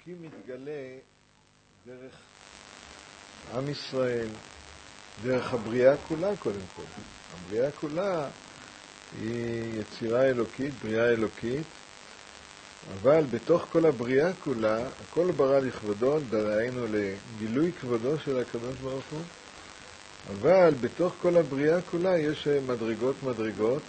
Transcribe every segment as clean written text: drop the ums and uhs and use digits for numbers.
אלוקים מתגלה דרך עם ישראל, דרך הבריאה כולה קודם כל. הבריאה כולה היא יצירה אלוקית, בריאה אלוקית, אבל בתוך כל הבריאה כולה, הכל ברא לכבודו, דהיינו לגילוי כבודו של הקדוש ברוך הוא, אבל בתוך כל הבריאה כולה יש מדרגות,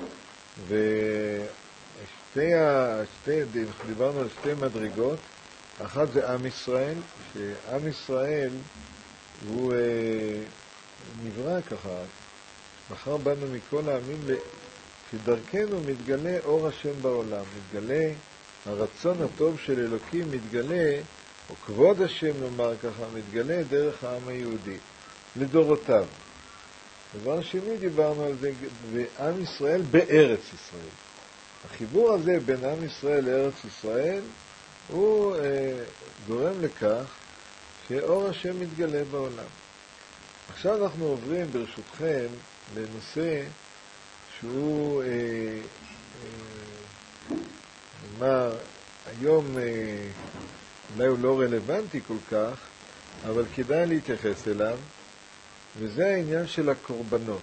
דיברנו על שתי מדרגות. אחת זה עם ישראל, שעם ישראל הוא נברא ככה, בחר בנו מכל העמים, שדרכנו מתגלה אור השם בעולם, מתגלה הרצון הטוב של אלוקים, מתגלה, או כבוד השם נאמר ככה, מתגלה דרך העם היהודי, לדורותיו. דבר שני דיברנו על זה, ועם ישראל בארץ ישראל. החיבור הזה בין עם ישראל לארץ ישראל, הוא גורם לכך שאור השם מתגלה בעולם. עכשיו אנחנו עוברים ברשותכם לנושא שהוא נאמר היום אולי הוא לא רלוונטי כל כך, אבל כדאי להתייחס אליו, וזה העניין של הקורבנות.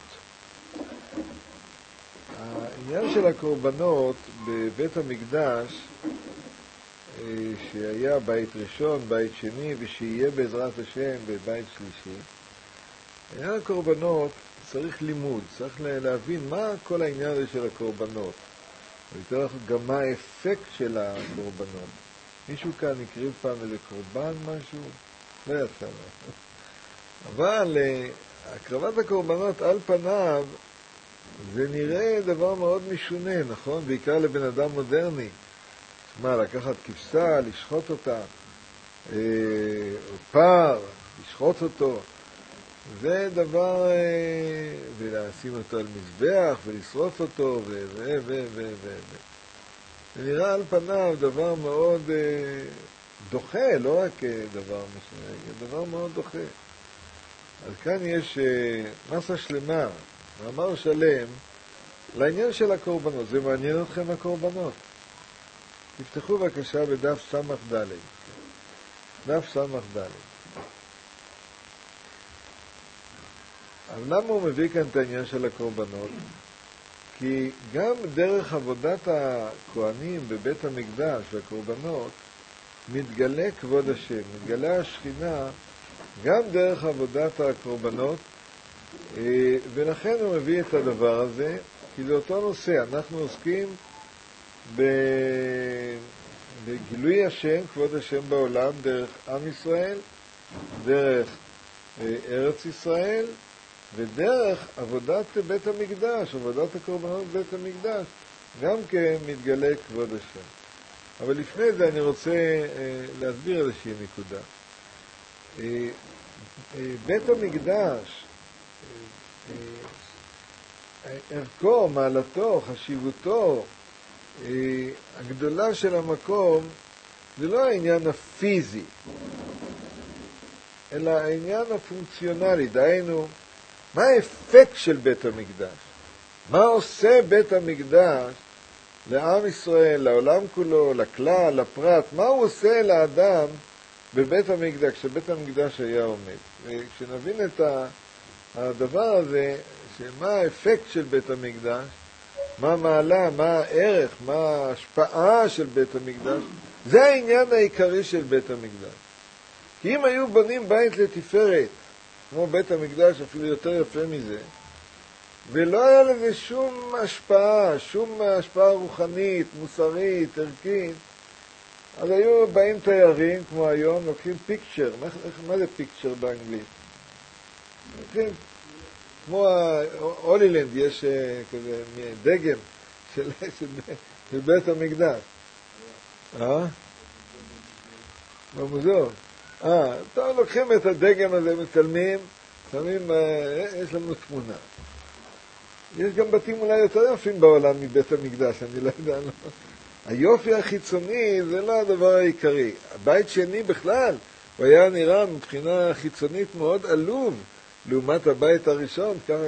העניין של הקורבנות בבית המקדש, שהיה בית ראשון, בית שני, ושיהיה בעזרת השם בבית שלישי, עניין הקורבנות צריך לימוד, צריך להבין מה כל העניין הזה של הקורבנות, ויותר גם מה האפקט של הקורבנות. מישהו כאן הקריב פעם איזה קורבן משהו? לא יצא לו. אבל הקרבת הקורבנות על פניו זה נראה דבר מאוד משונה, נכון? בעיקר לבן אדם מודרני. מה, לקחת כבשה, לשחוט אותה, או פר, לשחוט אותו, זה דבר, ולשים אותו על מזבח, ולשרוף אותו, זה נראה על פניו דבר מאוד דוחה, לא רק דבר משונה, דבר מאוד דוחה. אז כאן יש מסה שלמה, מאמר שלם, לעניין של הקורבנות. זה מעניין אתכם הקורבנות? תפתחו בבקשה בדף סמך ד'. דף סמך ד'. אבל למה הוא מביא כאן את העניין של הקורבנות? כי גם דרך עבודת הכהנים בבית המקדש והקורבנות מתגלה כבוד השם, מתגלה השכינה גם דרך עבודת הקורבנות, ולכן הוא מביא את הדבר הזה, כי זה אותו נושא. אנחנו עוסקים בגילוי השם, כבוד השם בעולם, דרך עם ישראל, דרך ארץ ישראל, ודרך עבודת בית המקדש, עבודת הקורבנות בבית המקדש, גם כן מתגלה כבוד השם. אבל לפני זה אני רוצה להסביר איזושהי נקודה. בית המקדש, ערכו, מעלתו, חשיבותו, הגדולה של המקום, זה לא העניין הפיזי, אלא העניין הפונקציונלי. דהיינו, מה האפקט של בית המקדש? מה עושה בית המקדש לעם ישראל, לעולם כולו, לכלל, לפרט? מה הוא עושה לאדם בבית המקדש, כשבית המקדש היה עומד? וכשנבין את הדבר הזה, שמה האפקט של בית המקדש, מה המעלה, מה הערך, מה ההשפעה של בית המקדש, זה העניין העיקרי של בית המקדש. כי אם היו בונים בית לתפארת, כמו בית המקדש, אפילו יותר יפה מזה, ולא היה לזה שום השפעה רוחנית, מוסרית, ערכית, אז היו באים תיירים, כמו היום, לוקחים פיקצ'ר. מה זה פיקצ'ר באנגלית? לוקחים, כמו הולילנד, יש כזה דגם של בית המקדש. במוזיאון. טוב, לוקחים את הדגם הזה, מצלמים, יש לנו תמונה. יש גם בתים אולי יותר יפים בעולם מבית המקדש, אני לא יודע. היופי החיצוני זה לא הדבר העיקרי. הבית שני בכלל, הוא היה נראה מבחינה חיצונית מאוד עלוב, לעומת הבית הראשון, ככה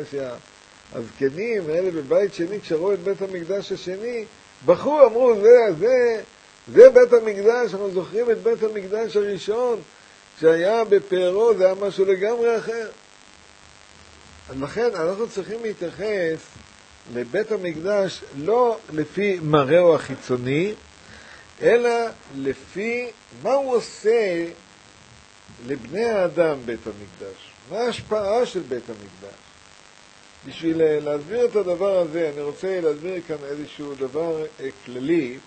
שהזקנים האלה בבית שני, כשראו את בית המקדש השני, בחרו, אמרו, זה זה בית המקדש, אנחנו זוכרים את בית המקדש הראשון, שהיה בפארו, זה היה משהו לגמרי אחר. אז לכן אנחנו צריכים להתייחס לבית המקדש לא לפי מראהו החיצוני, אלא לפי מה הוא עושה לבני האדם בית המקדש. מה ההשפעה של בית המקדש? בשביל להסביר את הדבר הזה, אני רוצה להסביר כאן איזשהו דבר כללי.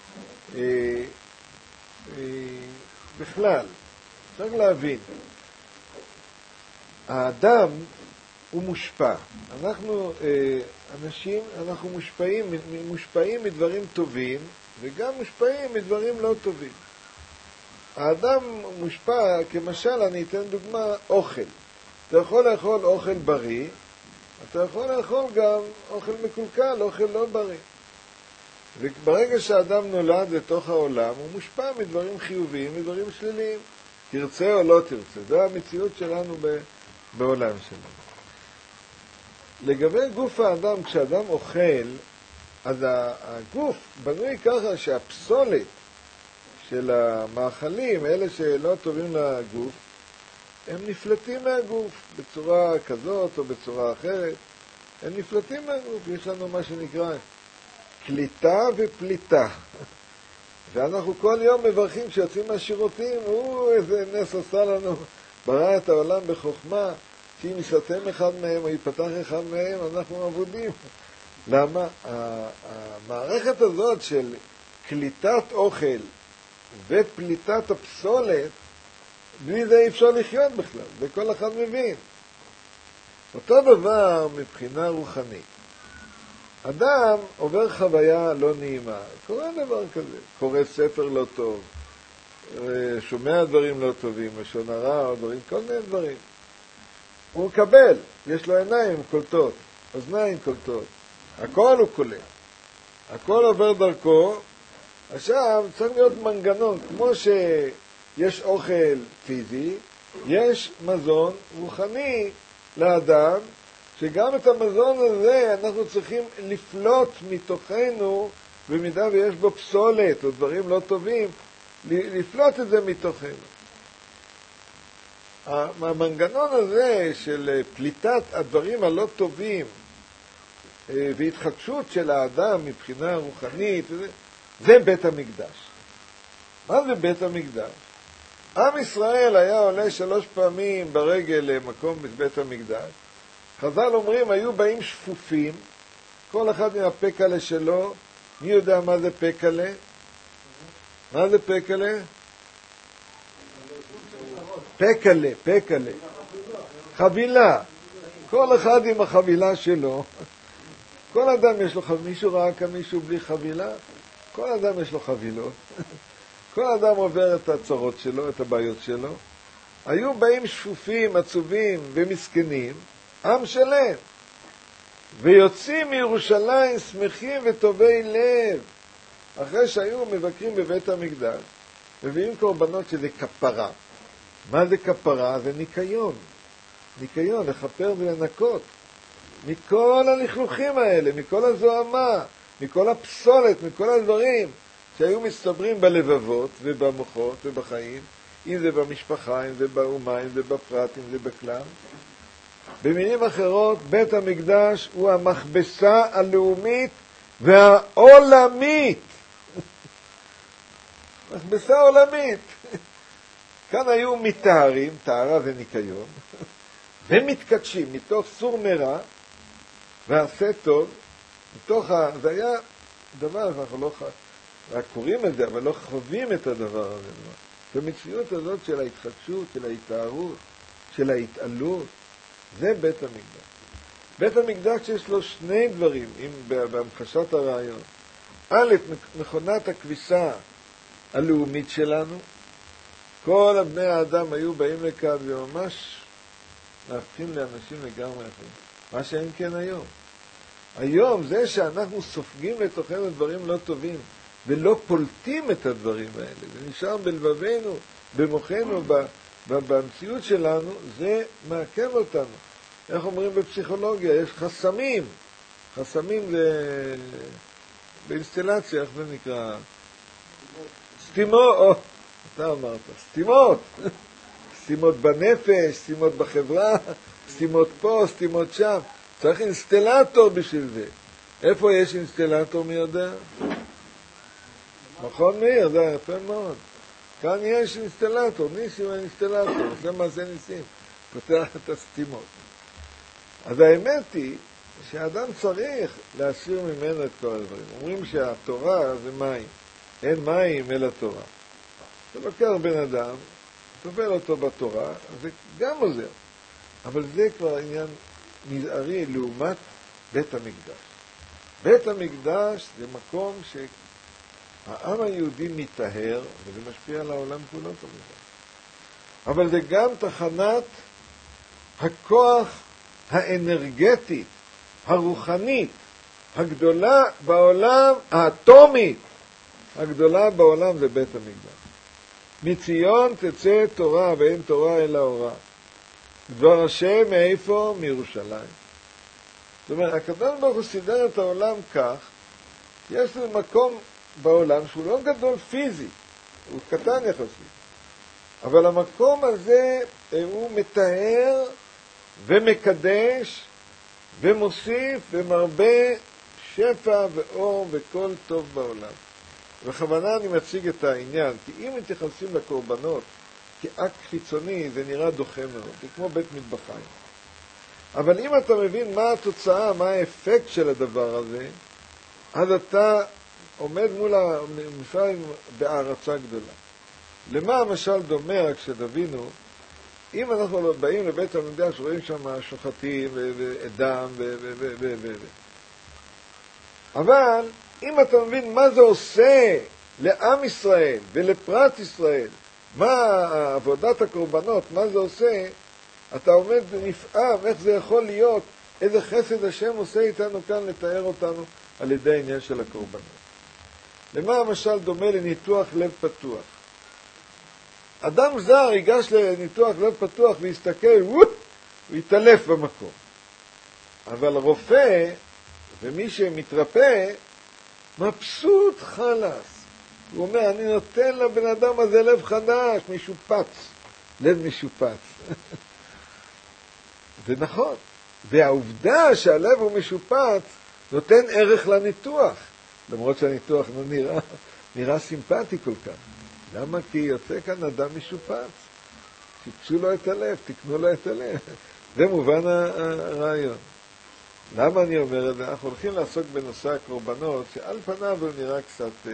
בכלל, צריך להבין, האדם הוא מושפע. אנחנו אנשים, אנחנו מושפעים מדברים טובים, וגם מושפעים מדברים לא טובים. האדם מושפע, כמשל, אני אתן דוגמה, אוכל. אתה יכול לאכול אוכל בריא, אתה יכול לאכול גם אוכל מקולקל, אוכל לא בריא. וברגע שהאדם נולד לתוך העולם, הוא מושפע מדברים חיוביים, מדברים שליליים. תרצה או לא תרצה. זו המציאות שלנו בעולם שלנו. לגבי גוף האדם, כשאדם אוכל, אז הגוף בנוי ככה שהפסולת של המאכלים, אלה שלא טובים לגוף, הם נפלטים מהגוף בצורה כזאת או בצורה אחרת. הם נפלטים מהגוף. יש לנו מה שנקרא קליטה ופליטה. ואנחנו כל יום מברכים כשיוצאים מהשירותים, איזה נס עשה לנו, ברא את העולם בחוכמה, שאם יסתם אחד מהם או ייפתח אחד מהם, אנחנו עבודים. למה? המערכת הזאת של קליטת אוכל ופליטת הפסולת, בלי זה אי אפשר לחיות בכלל, זה כל אחד מבין. אותו דבר מבחינה רוחנית. אדם עובר חוויה לא נעימה, קורה דבר כזה, קורא ספר לא טוב, שומע דברים לא טובים, לשון הרע או דברים, כל מיני דברים. הוא מקבל, יש לו עיניים קולטות, אוזניים קולטות, הכל הוא קולט, הכל עובר דרכו. עכשיו צריך להיות מנגנון, כמו שיש אוכל פיזי, יש מזון רוחני לאדם, שגם את המזון הזה אנחנו צריכים לפלוט מתוכנו, במידה ויש בו פסולת או דברים לא טובים, לפלוט את זה מתוכנו. המנגנון הזה של פליטת הדברים הלא טובים והתחדשות של האדם מבחינה רוחנית, זה בית המקדש. מה זה בית המקדש? עם ישראל היה עולה 3 פעמים ברגל למקום בבית המקדש. חז"ל אומרים, היו באים שפופים, כל אחד עם הפקלה שלו. מי יודע מה זה פקלה? מה זה פקלה? פקלה, פקלה. חבילה. כל אחד עם החבילה שלו. כל אדם יש לו חבילה. מישהו ראה כאן מישהו בלי חבילה? כל אדם יש לו חבילות. כל אדם עובר את הצרות שלו, את הבעיות שלו. היו באים שפופים, עצובים ומסכנים, עם שלם. ויוצאים מירושלים שמחים וטובי לב. אחרי שהיו מבקרים בבית המקדש, מביאים קורבנות שזה כפרה. מה זה כפרה? זה ניקיון. ניקיון, לכפר ולנקות. מכל הלכלוכים האלה, מכל הזוהמה, מכל הפסולת, מכל הדברים שהיו מסתברים בלבבות ובמוחות ובחיים, אם זה במשפחה, אם זה באומה, אם זה בפרט, אם זה בכלל. במילים אחרות, בית המקדש הוא המכבסה הלאומית והעולמית. מכבסה עולמית. כאן היו מתארים, טהרה וניקיון, ומתקדשים מתוך סור מרע ועשה טוב, זה היה דבר, אנחנו לא רק קוראים את זה, אבל לא חווים את הדבר הזה. במציאות הזאת של ההתחדשות, של ההתארות, של ההתעלות, זה בית המקדש. בית המקדש יש לו 2 דברים, בהמחשת הרעיון. א', מכונת הכביסה הלאומית שלנו. כל בני האדם היו באים לכאן וממש להפכים לאנשים לגמרי אחרים. מה שאין כן היום. היום זה שאנחנו סופגים לתוכנו דברים לא טובים, ולא פולטים את הדברים האלה, זה נשאר בלבבנו, במוחנו, במציאות שלנו, זה מעכב אותנו. איך אומרים בפסיכולוגיה? יש חסמים. חסמים זה באינסטלציה, איך זה נקרא? סתימות, אתה אמרת, סתימות. סתימות בנפש, סתימות בחברה, סתימות פה, סתימות שם. צריך אינסטלטור בשביל זה. איפה יש אינסטלטור, מי יודע? נכון מאיר, זה יפה מאוד. כאן יש אינסטלטור, ניסים האינסטלטור, זה מה זה ניסים, פותח את הסתימות. אז האמת היא שהאדם צריך להסיר ממנו את כל הדברים. אומרים שהתורה זה מים, אין מים אלא תורה. אתה לוקח בן אדם, תובל אותו בתורה, זה גם עוזר. אבל זה כבר עניין מזערי לעומת בית המקדש. בית המקדש זה מקום שהעם היהודי מתאר, וזה משפיע על העולם כולו כמובן. אבל זה גם תחנת הכוח האנרגטית, הרוחנית, הגדולה בעולם, האטומית, הגדולה בעולם זה בית המקדש. מציון תצא תורה ואין תורה אלא אורה. דבר השם מאיפה? מירושלים. זאת אומרת, הקדוש ברוך הוא סידר את העולם כך, יש לו מקום בעולם שהוא לא גדול פיזי, הוא קטן יחסית. אבל המקום הזה הוא מטהר ומקדש ומוסיף ומרבה שפע ואור וכל טוב בעולם. בכוונה אני מציג את העניין, כי אם מתייחסים לקורבנות כאקט חיצוני, זה נראה דוחה מאוד, זה כמו בית מטבחיים. אבל אם אתה מבין מה התוצאה, מה האפקט של הדבר הזה, אז אתה עומד מול המפעל בהערצה גדולה. למה המשל דומה, רק שתבינו, אם אנחנו באים לבית המקדש, רואים שם שוחטים ודם אבל אם אתה מבין מה זה עושה לעם ישראל ולפרט ישראל, מה עבודת הקורבנות, מה זה עושה, אתה עומד ונפעם איך זה יכול להיות, איזה חסד השם עושה איתנו כאן לתאר אותנו על ידי העניין של הקורבנות. למה המשל דומה לניתוח לב פתוח? אדם זר ייגש לניתוח לב פתוח ויסתכל, הוא יתעלף במקום. אבל רופא ומי שמתרפא, מבסוט חלס. הוא אומר, אני נותן לבן אדם הזה לב חדש, משופץ. לב משופץ. זה נכון. והעובדה שהלב הוא משופץ, נותן ערך לניתוח. למרות שהניתוח לא נראה סימפטי כל כך. למה? כי יוצא כאן אדם משופץ. שיפצו לו את הלב, תקנו לו את הלב. זה מובן הרעיון. למה אני אומר את זה? אנחנו הולכים לעסוק בנושא הקורבנות, שעל פניו הוא נראה קצת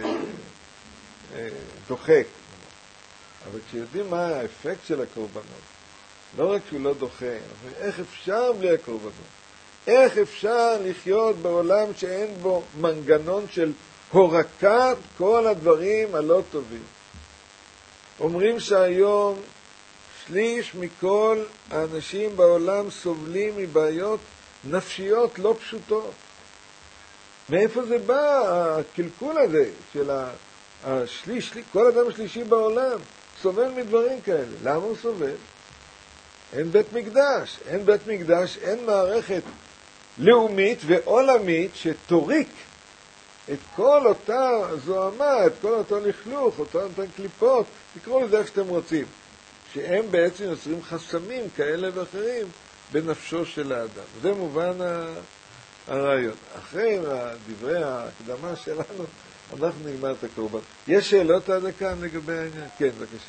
דוחק. אבל כשיודעים מה האפקט של הקורבנות, לא רק שהוא לא דוחה, אבל איך אפשר בלי הקורבנות? איך אפשר לחיות בעולם שאין בו מנגנון של הורקת כל הדברים הלא טובים? אומרים שהיום שליש מכל האנשים בעולם סובלים מבעיות נפשיות לא פשוטות. מאיפה זה בא הקלקול הזה של השליש, כל אדם שלישי בעולם סובל מדברים כאלה. למה הוא סובל? אין בית מקדש. אין בית מקדש, אין מערכת לאומית ועולמית שתוריק את כל אותה זוהמה, את כל אותו לכלוך, אותן קליפות, תקראו לזה איך שאתם רוצים, שהם בעצם יוצרים חסמים כאלה ואחרים בנפשו של האדם. זה מובן הרעיון. אחרי דברי ההקדמה שלנו, אנחנו נגמר את הקורבן. יש שאלות עד כאן לגבי העניין? כן, בבקשה.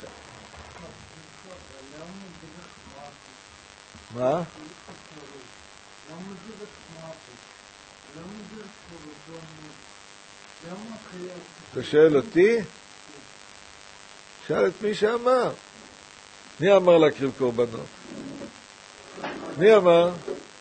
מה? אתה שואל אותי? שאל את מי שאמר. מי אמר להקריב קורבנות? מי אמר?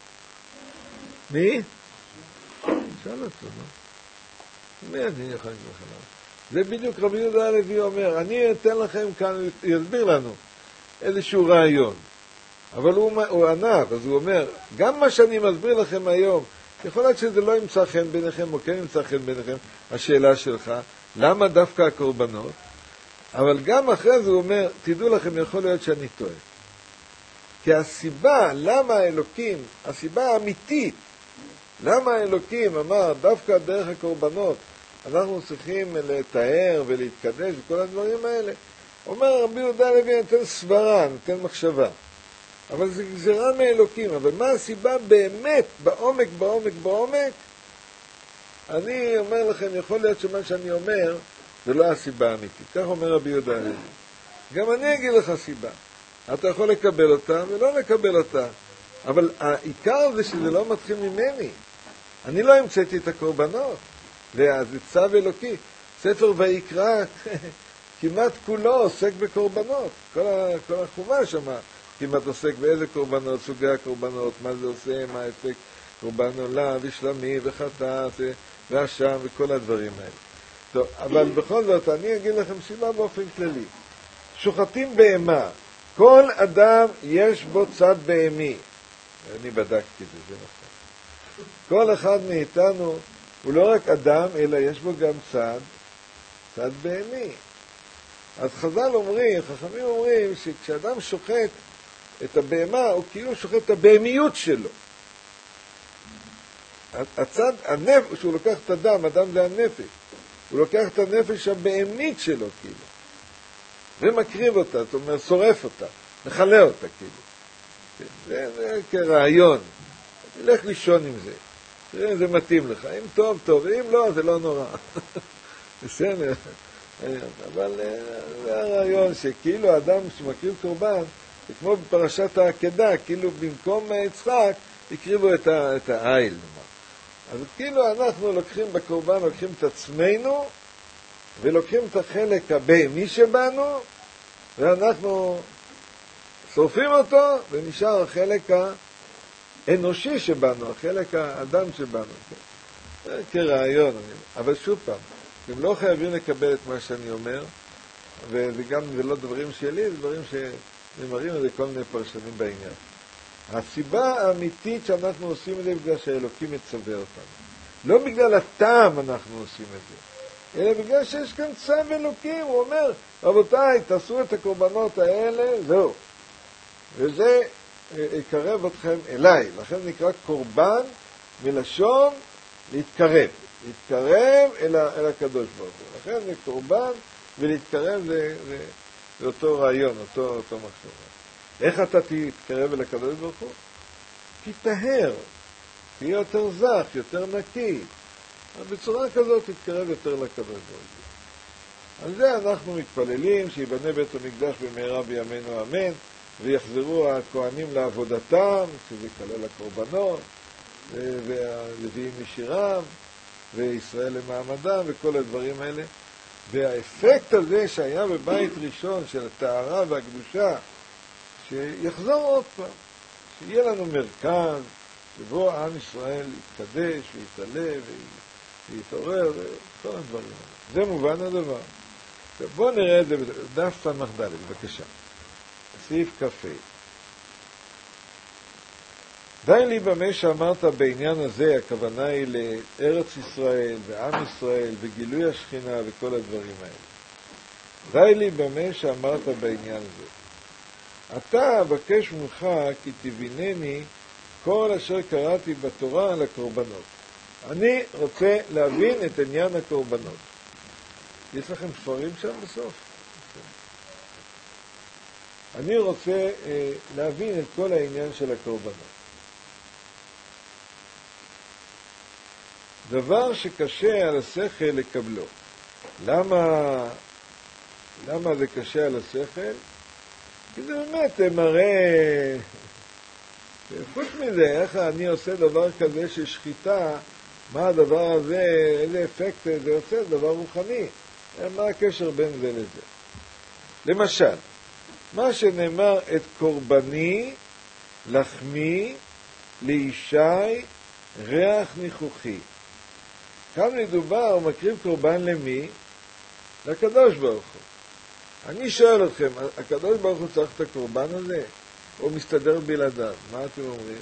מי? שאל אותו, מי אני יכול להגיד לכם? זה בדיוק רבי יהודה הלוי אומר, אני אתן לכם כאן, יסביר לנו איזשהו רעיון. אבל הוא ענה, אז הוא אומר, גם מה שאני מסביר לכם היום, יכול להיות שזה לא ימצא חן ביניכם, או כן ימצא חן ביניכם, השאלה שלך, למה דווקא הקורבנות? אבל גם אחרי זה הוא אומר, תדעו לכם, יכול להיות שאני טועה. כי הסיבה, למה האלוקים, הסיבה האמיתית, למה האלוקים אמר דווקא דרך הקורבנות, אנחנו צריכים לתאר ולהתקדש וכל הדברים האלה. אומר רבי יהודה הלוי, נותן סברה, נותן מחשבה. אבל זה גזירה מאלוקים. אבל מה הסיבה באמת, בעומק, בעומק, בעומק? אני אומר לכם, יכול להיות שמה שאני אומר, זה לא הסיבה האמיתית. כך אומר רבי יהודה הלוי. גם אני אגיד לך סיבה. אתה יכול לקבל אותה ולא לקבל אותה. אבל העיקר זה שזה לא מתחיל ממני. אני לא המצאתי את הקורבנות. זה צו אלוקי. ספר ויקרא כמעט כולו עוסק בקורבנות. כל החומש שם כמעט עוסק באיזה קורבנות, סוגי הקורבנות, מה זה עושה, מה האפקט, קורבן עולה ושלמי וחטאת ואשם וכל הדברים האלה. טוב, אבל בכל זאת אני אגיד לכם סיבה באופן כללי. שוחטים בהמה. כל אדם יש בו צד בהמי. אני בדקתי את זה נכון. כל אחד מאיתנו הוא לא רק אדם, אלא יש בו גם צד בהמי. אז חז"ל אומרים, חכמים אומרים, שכשאדם שוחט את הבהמה, הוא כאילו שוחט את הבהמיות שלו. הנפש, שהוא לוקח את אדם זה הנפש. הוא לוקח את הנפש הבהמית שלו, כאילו. ומקריב אותה, זאת אומרת, שורף אותה, מחלה אותה, כאילו. זה כרעיון. תלך לישון עם זה. תראה אם זה מתאים לך. אם טוב, טוב, ואם לא, זה לא נורא. בסדר. אבל זה הרעיון שכאילו האדם שמקריב קורבן, זה כמו בפרשת העקדה, כאילו במקום יצחק, הקריבו את העיל. אז כאילו אנחנו לוקחים בקורבן, לוקחים את עצמנו, ולוקחים את החלק הבהמי שבנו, ואנחנו שורפים אותו, ונשאר החלק האנושי שבנו, החלק האדם שבנו. זה כרעיון. אבל שוב פעם, אתם לא חייבים לקבל את מה שאני אומר, וזה גם זה לא דברים שלי, זה דברים שנאמרים על זה כל מיני פרשנים בעניין. הסיבה האמיתית שאנחנו עושים את זה בגלל שהאלוקים מצווה אותנו. לא בגלל הטעם אנחנו עושים את זה, אלא בגלל שיש כאן צו אלוקים. הוא אומר, רבותיי, תעשו את הקורבנות האלה, זהו. וזה יקרב אתכם אליי. לכן נקרא קורבן מלשון להתקרב. להתקרב אל הקדוש ברוך הוא. לכן זה קורבן, ולהתקרב זה אותו רעיון, אותו מחשבה. איך אתה תתקרב אל הקדוש ברוך הוא? תתאהר, תהיה יותר זך, יותר נקי. בצורה כזאת תתקרב יותר לקדוש ברוך הוא. על זה אנחנו מתפללים שיבנה בית המקדש במהרה בימינו אמן, ויחזרו הכהנים לעבודתם, שזה כלל הקורבנות, והלוויים משירם, וישראל למעמדם, וכל הדברים האלה. והאפקט הזה שהיה בבית ראשון של הטהרה והקדושה, שיחזור עוד פעם, שיהיה לנו מרכז, שבו עם ישראל יתקדש ויתעלה ויתעורר, וכל הדברים. זה מובן הדבר. בואו נראה את זה בדף סמ"ד, בבקשה. סעיף כ"ה. די לי במה שאמרת בעניין הזה, הכוונה היא לארץ ישראל ועם ישראל וגילוי השכינה וכל הדברים האלה. די לי במה שאמרת בעניין זה. אתה אבקש ממך כי תבינני כל אשר קראתי בתורה על הקורבנות. אני רוצה להבין את עניין הקורבנות. יש לכם ספרים שם בסוף? אני רוצה להבין את כל העניין של הקורבנות. דבר שקשה על השכל לקבלו. למה זה קשה על השכל? כי זה באמת מראה, חוץ מזה, איך אני עושה דבר כזה ששחיטה, מה הדבר הזה, איזה אפקט זה עושה, דבר רוחני. מה הקשר בין זה לזה? למשל, מה שנאמר את קורבני, לחמי, לישי, ריח ניחוחי. כאן מדובר, הוא מקריב קורבן למי? לקדוש ברוך הוא. אני שואל אתכם, הקדוש ברוך הוא צריך את הקורבן הזה? או מסתדר בלעדיו? מה אתם אומרים?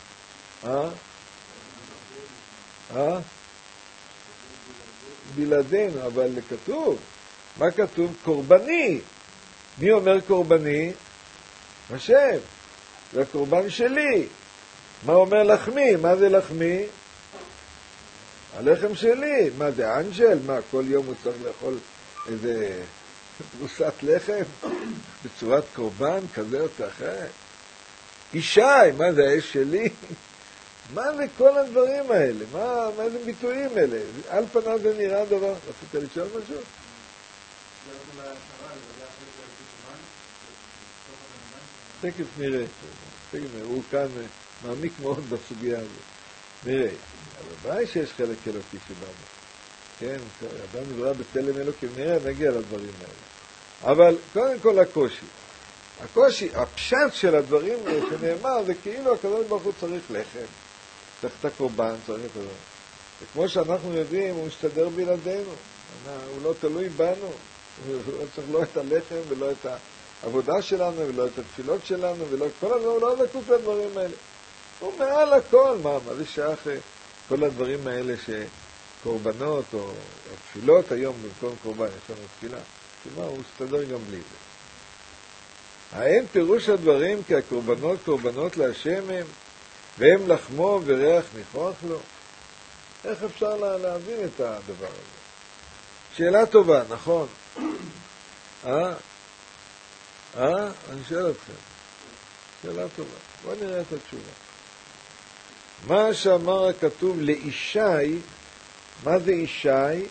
בלעדינו, אבל כתוב. מה כתוב? קורבני. מי אומר קורבני? השם. זה הקורבן שלי. מה אומר לחמי? מה זה לחמי? הלחם שלי, מה זה אנג'ל? מה, כל יום הוא צריך לאכול איזה פרוסת לחם בצורת קורבן כזה או אחרת? ישי, מה זה האש שלי? מה זה כל הדברים האלה? מה זה ביטויים האלה? על פניו זה נראה דבר. רצית לשאול משהו? תכף נראה. הוא כאן מעמיק מאוד בסוגיה הזאת. נראה. אבל בוודאי שיש חלק אלוקי שבנו. כן, אדם נברא בצלם אלוקים. נראה, נגיע לדברים האלה. אבל קודם כל הקושי, הפשט של הדברים שנאמר, זה כאילו הקדוש ברוך הוא צריך לחם. צריך את הקורבן, צריך את זה. וכמו שאנחנו יודעים, הוא משתדר בלעדינו. הוא לא תלוי בנו. הוא לא צריך לא את הלחם ולא את העבודה שלנו ולא את התפילות שלנו ולא את כל הדברים, הוא לא זקוק לדברים האלה. הוא מעל הכל. מה זה שייך כל הדברים האלה שקורבנות או תפילות היום במקום קורבן, יש לנו תפילה. כלומר, הוא מסתדר גם בלי זה. האין פירוש הדברים כי הקורבנות קורבנות להשם הם והם לחמו וריח ניחוח לו? איך אפשר להבין את הדבר הזה? שאלה טובה, נכון? אני שואל אתכם. שאלה טובה. בואו נראה את התשובה. מה שאמר הכתוב לאישי, מה זה אישי?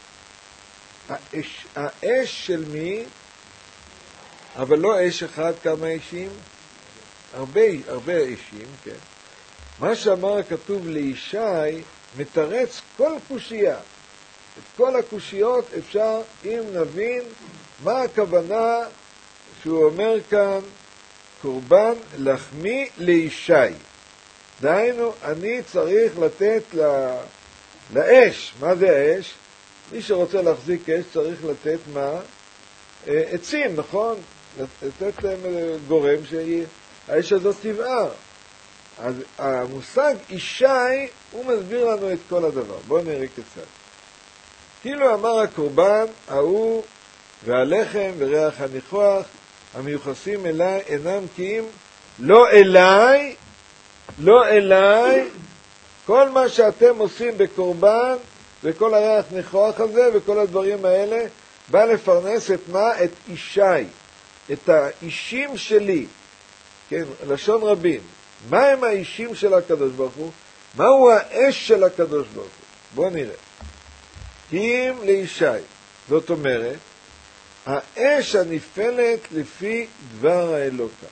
האש של מי? אבל לא אש אחד, כמה אשים? הרבה אשים, כן. מה שאמר הכתוב לישי מתרץ כל קושייה. את כל הקושיות אפשר, אם נבין מה הכוונה שהוא אומר כאן, קורבן לחמי לישי. דהיינו, אני צריך לתת לאש. מה זה האש? מי שרוצה להחזיק אש צריך לתת מה? עצים, נכון? לתת להם גורם שהאש הזאת תבער. אז המושג אישי הוא מסביר לנו את כל הדבר. בואו נראה כיצד. כאילו אמר הקורבן, ההוא והלחם וריח הניחוח המיוחסים אליי אינם כי אם לא אליי, כל מה שאתם עושים בקורבן וכל הריח ניחוח הזה וכל הדברים האלה בא לפרנס את מה? את אישי, את האישים שלי. כן, לשון רבים. מה הם האישים של הקדוש ברוך הוא? מהו האש של הקדוש ברוך הוא? בואו נראה. כי אם לישי, זאת אומרת, האש הנפעלת לפי דבר האלוקה.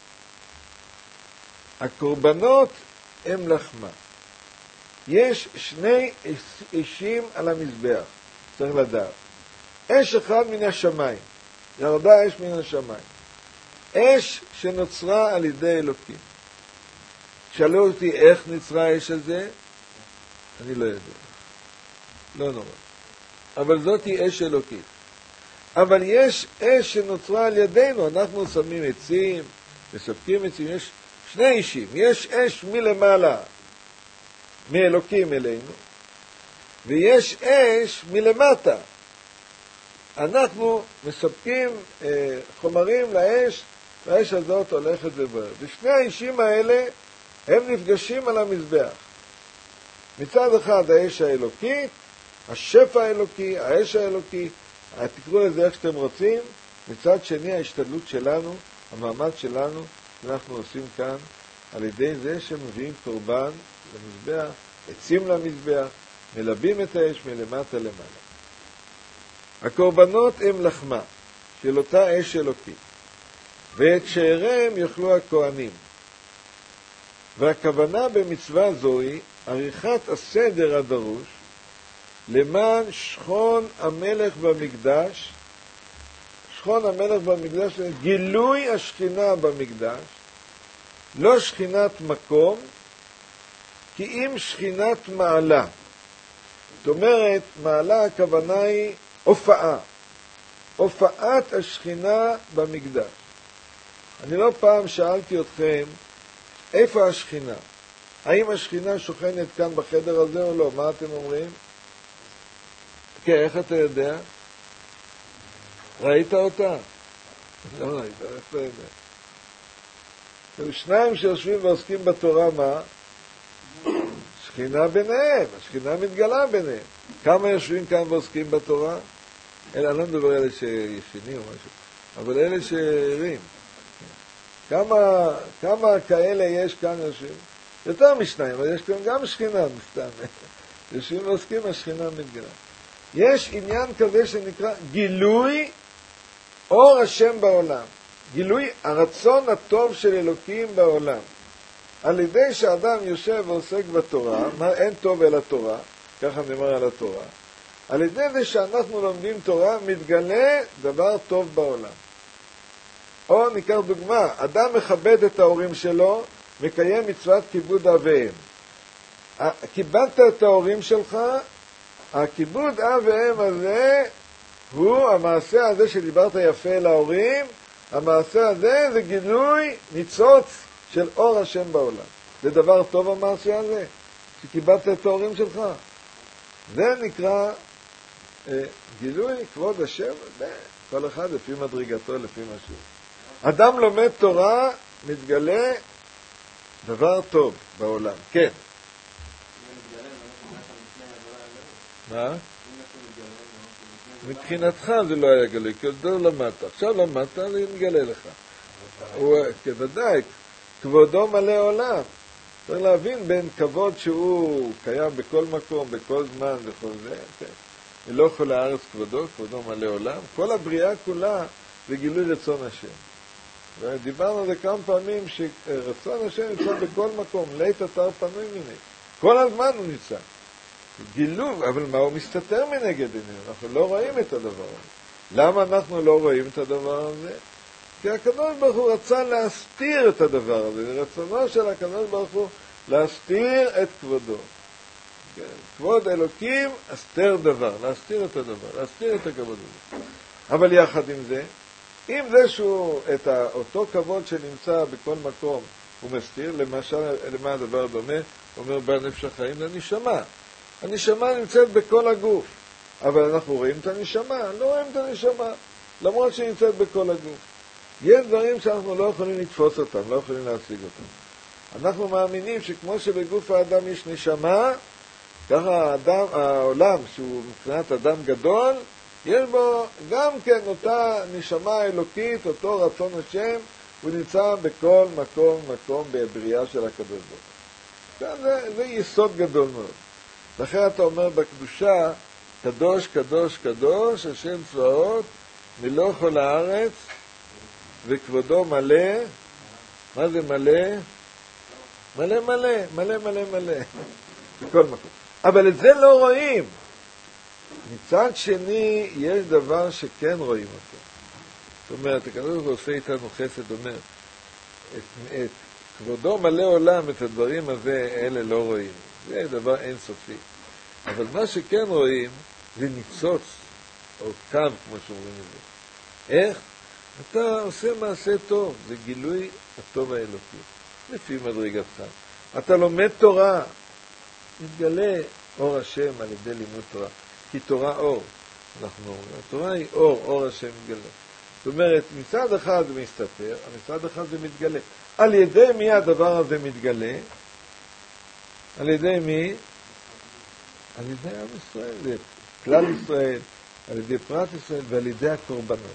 הקורבנות הם לחמה. יש שני אשים על המזבח, צריך לדעת. אש אחד מן השמיים, ירדה אש מן השמיים. אש שנוצרה על ידי אלוקים. שאלו אותי איך נצרה האש הזה, אני לא יודע. לא נורא. אבל זאת היא אש אלוקית. אבל יש אש שנוצרה על ידינו, אנחנו שמים עצים, מספקים עצים, יש שני אישים. יש אש מלמעלה, מאלוקים אלינו, ויש אש מלמטה. אנחנו מספקים חומרים לאש, והאש הזאת הולכת ובוערת. ושני האישים האלה הם נפגשים על המזבח. מצד אחד האש האלוקית, השפע האלוקי, האש האלוקי, תקראו לזה איך שאתם רוצים. מצד שני ההשתדלות שלנו, המאמץ שלנו, אנחנו עושים כאן על ידי זה שמביאים קורבן למזבח, עצים למזבח, מלבים את האש מלמטה למעלה. הקורבנות הם לחמה של אותה אש אלוקית, ואת שאריהם יאכלו הכהנים. והכוונה במצווה זוהי עריכת הסדר הדרוש למען שכון המלך במקדש, שכון המלך במקדש, גילוי השכינה במקדש, לא שכינת מקום, כי אם שכינת מעלה. זאת אומרת, מעלה הכוונה היא הופעה, הופעת השכינה במקדש. אני לא פעם שאלתי אתכם, איפה השכינה? האם השכינה שוכנת כאן בחדר הזה או לא? מה אתם אומרים? כן, איך אתה יודע? ראית אותה? לא ראית, איך אתה יודע? שניים שיושבים ועוסקים בתורה, מה? השכינה ביניהם, השכינה מתגלה ביניהם. כמה יושבים כאן ועוסקים בתורה? אני לא מדבר על אלה שישנים או משהו, אבל אלה שערים. כמה כאלה יש כאן יושבים? יותר משניים, אבל יש כאן גם שכינה מסתם. יושבים ועוסקים, השכינה מתגלה. יש עניין כזה שנקרא גילוי אור השם בעולם. גילוי הרצון הטוב של אלוקים בעולם. על ידי שאדם יושב ועוסק בתורה, מה אין טוב אלא תורה, ככה נאמר על התורה. על ידי זה שאנחנו לומדים תורה, מתגלה דבר טוב בעולם. או ניקח דוגמה, אדם מכבד את ההורים שלו, מקיים מצוות כיבוד אביהם. כיבדת את ההורים שלך, הכיבוד אביהם הזה, הוא המעשה הזה שדיברת יפה להורים, המעשה הזה זה גילוי ניצוץ של אור השם בעולם. זה דבר טוב המעשה הזה, שכיבדת את ההורים שלך. זה נקרא גילוי כבוד השם, כל אחד לפי מדרגתו, לפי משהו. אדם לומד תורה, מתגלה דבר טוב בעולם. כן. מה? מבחינתך זה לא היה גלוי, כי עוד לא למדת. עכשיו למדת, זה מתגלה לך. כבוודאי, כבודו מלא עולם. צריך להבין בין כבוד שהוא קיים בכל מקום, בכל זמן וכל זה. כן. לא כל הארץ כבודו, כבודו מלא עולם. כל הבריאה כולה זה גילוי רצון השם. ודיברנו על זה כמה פעמים שרצון השם נמצא בכל מקום, לית אתר פנוי מיני. כל הזמן הוא נמצא. גילוי, אבל מה הוא מסתתר מנגד עינינו? אנחנו לא רואים את הדבר הזה. למה אנחנו לא רואים את הדבר הזה? כי הקדוש ברוך הוא רצה להסתיר את הדבר הזה. רצונו של הקדוש ברוך הוא להסתיר את כבודו. כבוד אלוקים, הסתר דבר, להסתיר את הדבר, להסתיר את הכבוד הזה. אבל יחד עם זה, אם זה שהוא את אותו כבוד שנמצא בכל מקום הוא מסתיר, למשל, למה הדבר דומה? הוא אומר בנפש החיים, זה נשמה. הנשמה נמצאת בכל הגוף, אבל אנחנו רואים את הנשמה, לא רואים את הנשמה, למרות שהיא נמצאת בכל הגוף. יש דברים שאנחנו לא יכולים לתפוס אותם, לא יכולים להשיג אותם. אנחנו מאמינים שכמו שבגוף האדם יש נשמה, ככה העולם שהוא מבחינת אדם גדול, יש בו גם כן אותה נשמה אלוקית, אותו רצון השם, הוא נמצא בכל מקום בבריאה של הקדוש ברוך הוא. זה יסוד גדול מאוד. לכן אתה אומר בקדושה, קדוש, קדוש, קדוש, השם צבאות, מלוא כל הארץ, וכבודו מלא. מה זה מלא? מלא מלא, מלא מלא מלא. בכל מקום. אבל את זה לא רואים. מצד שני, יש דבר שכן רואים אותו. זאת אומרת, הקדוש ברוך הוא עושה איתנו חסד, אומר, את כבודו מלא עולם, את הדברים הזה, אלה לא רואים. זה דבר אינסופי. אבל מה שכן רואים, זה ניצוץ, או קו, כמו שאומרים את זה. איך? אתה עושה מעשה טוב, זה גילוי הטוב האלוקי, לפי מדרגתך. אתה לומד תורה, מתגלה אור השם על ידי לימוד תורה. כי תורה אור, אנחנו אומרים. התורה היא אור, אור השם מתגלה. זאת אומרת, מצד אחד זה מסתתר, מצד אחד זה מתגלה. על ידי מי הדבר הזה מתגלה? על ידי מי? על ידי עם ישראל, זה כלל ישראל, על ידי פרט ישראל ועל ידי הקורבנות.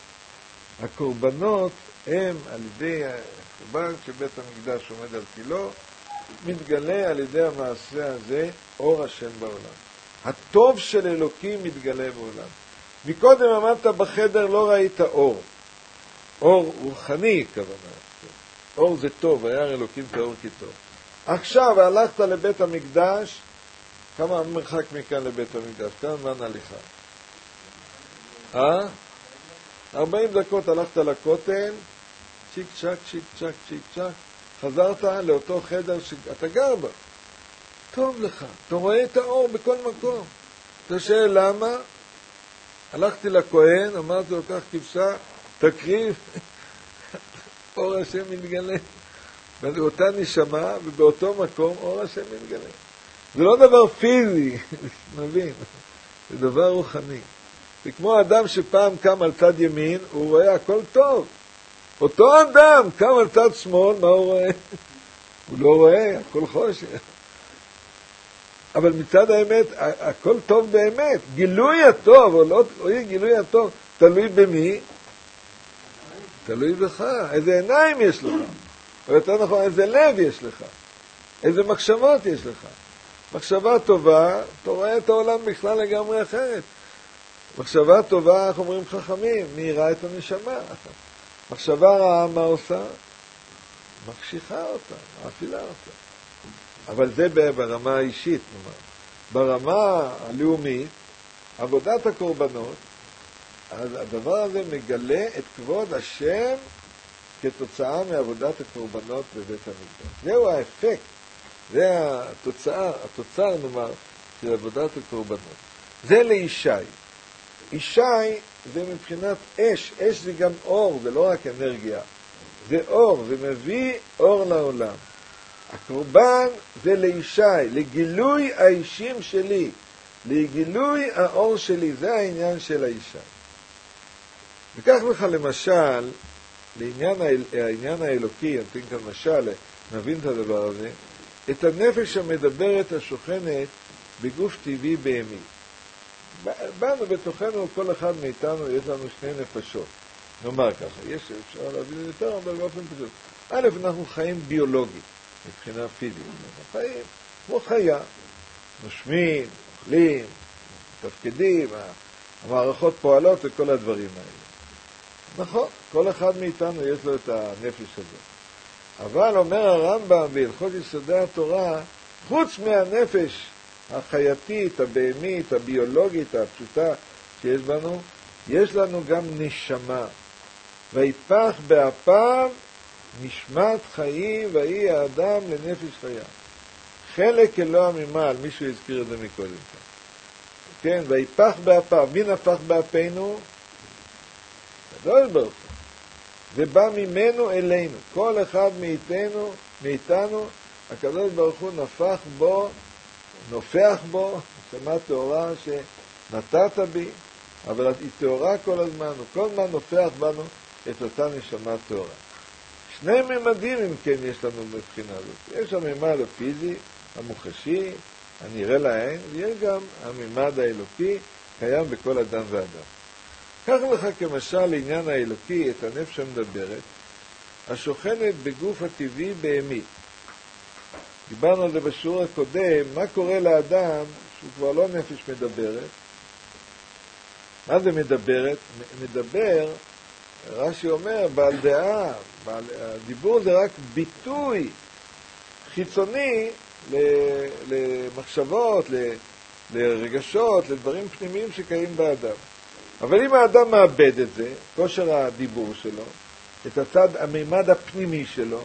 הקורבנות הם על ידי הקורבן שבית המקדש עומד על תילו, מתגלה על ידי המעשה הזה אור השם בעולם. הטוב של אלוקים מתגלה בעולם. מקודם עמדת בחדר, לא ראית אור. אור רוחני, כוונה. אור זה טוב, היה אלוקים כאור כי טוב. עכשיו הלכת לבית המקדש, כמה מרחק מכאן לבית המקדש? כמה זמן הליכה? 40 דקות הלכת לכותל, צ'יק צ'ק, צ'יק צ'ק, צ'יק צ'ק, חזרת לאותו חדר שאתה גר בה. טוב לך, אתה רואה את האור בכל מקום. אתה שואל למה? הלכתי לכהן, אמרתי לו, כך כבשה, תקריב, אור השם מתגלה. באותה נשמה ובאותו מקום אור השם מתגלה. זה לא דבר פיזי, מבין, זה דבר רוחני. זה כמו אדם שפעם קם על צד ימין, הוא רואה הכל טוב. אותו אדם קם על צד שמאל, מה הוא רואה? הוא לא רואה, הכל חושך. אבל מצד האמת, הכל טוב באמת. גילוי הטוב, או גילוי הטוב, תלוי במי? תלוי בך. איזה עיניים יש לך? או יותר נכון, איזה לב יש לך? איזה מחשבות יש לך? מחשבה טובה, אתה רואה את העולם בכלל לגמרי אחרת. מחשבה טובה, איך אומרים חכמים, מאירה את הנשמה. מחשבה רעה, מה עושה? מקשיחה אותה, מאפילה אותה. אבל זה ברמה האישית, נאמר. ברמה הלאומית, עבודת הקורבנות, אז הדבר הזה מגלה את כבוד השם כתוצאה מעבודת הקורבנות בבית המקדש. זהו האפקט, זה התוצר, נאמר, של עבודת הקורבנות. זה לישי. ישי זה מבחינת אש, אש זה גם אור, זה לא רק אנרגיה. זה אור, זה מביא אור לעולם. הקורבן זה לישי, לגילוי האישים שלי, לגילוי האור שלי, זה העניין של האישה. ניקח לך למשל, לעניין האלוקי, נתן כאן משל, נבין את הדבר הזה, את הנפש המדברת השוכנת בגוף טבעי בהמי. בנו בתוכנו, כל אחד מאיתנו, יש לנו שני נפשות. נאמר ככה, אפשר להבין יותר, אבל באופן פשוט. א', אנחנו חיים ביולוגית, מבחינה פיזית. אנחנו חיים כמו חיה, נושמים, אוכלים, תפקידים, המערכות פועלות וכל הדברים האלה. נכון, כל אחד מאיתנו יש לו את הנפש הזה. אבל אומר הרמב"ם בהלכות יסודי התורה, חוץ מהנפש החייתית, הבהמית, הביולוגית, הפשוטה שיש בנו, יש לנו גם נשמה. ויפח באפיו נשמת חיים, ויהי האדם לנפש חיה. חלק אלוה ממעל, מישהו הזכיר את זה מקודם. כן, ויפח באפיו. מי נפח באפינו? הקדוש ברוך הוא. זה בא ממנו אלינו. כל אחד מאיתנו, הקדוש ברוך הוא נופח בו, נשמה טהורה שנתת בי, אבל היא טהורה כל הזמן, וכל הזמן נופח בנו את אותה נשמה טהורה. שני ממדים, אם כן, יש לנו מבחינה הזאת. יש הממד הפיזי, המוחשי, הנראה לעין, ויש גם הממד האלוקי, קיים בכל אדם ואדם. קח לך כמשל לעניין האלוקי את הנפש המדברת, השוכנת בגוף הטבעי בהמי. דיברנו על זה בשיעור הקודם, מה קורה לאדם שהוא כבר לא נפש מדברת? מה זה מדברת? מדבר, רש"י אומר, בעל דעה, הדיבור זה רק ביטוי חיצוני למחשבות, לרגשות, לדברים פנימיים שקיים באדם. אבל אם האדם מאבד את זה, כושר הדיבור שלו, את הצד, המימד הפנימי שלו,